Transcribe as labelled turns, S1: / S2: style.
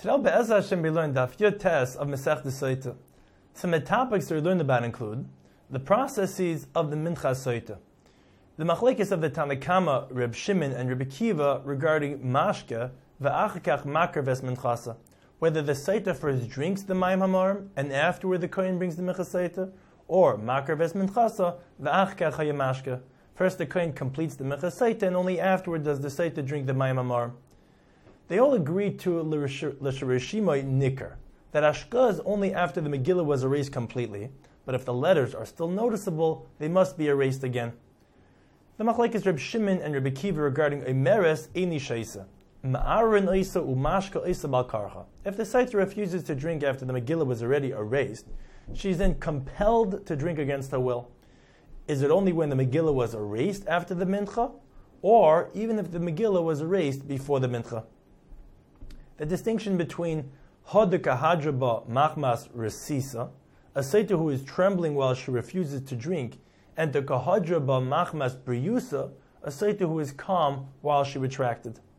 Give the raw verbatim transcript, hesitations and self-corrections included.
S1: Today, Be'ez Hashem, we learned Daf Yud Tes of Masech Soita. Some of the topics that we learned about include the processes of the Mincha Soita, the machlekes of the Tanakama, Reb Shimon and Reb Akiva regarding Mashke, Ve'achakach Makar Ves Minchasa, whether the Soita first drinks the Mayim Hamarim and afterward the Kohen brings the Mincha Soita, or Makar Ves Minchasa, Ve'achakach Hayamashke. First the Kohen completes the Mincha Soita and only afterward does the Soita drink the Mayim Hamarim. They all agreed to l'sharishimai nikar, that Ashka is only after the Megillah was erased completely, but if the letters are still noticeable, they must be erased again. The machlek is Reb Shimon and Reb Akiva regarding Eimeres Eini Shaisa, Ma'arin Isa Umashka Isa Balkarcha. If the Saita refuses to drink after the Megillah was already erased, she is then compelled to drink against her will. Is it only when the Megillah was erased after the Mincha, or even if the Megillah was erased before the Mincha? The distinction between Hodika Hadraba Machmas Resisa, a Saita who is trembling while she refuses to drink, and the Kahadraba Machmas Briyusa, a Saita who is calm while she retracted.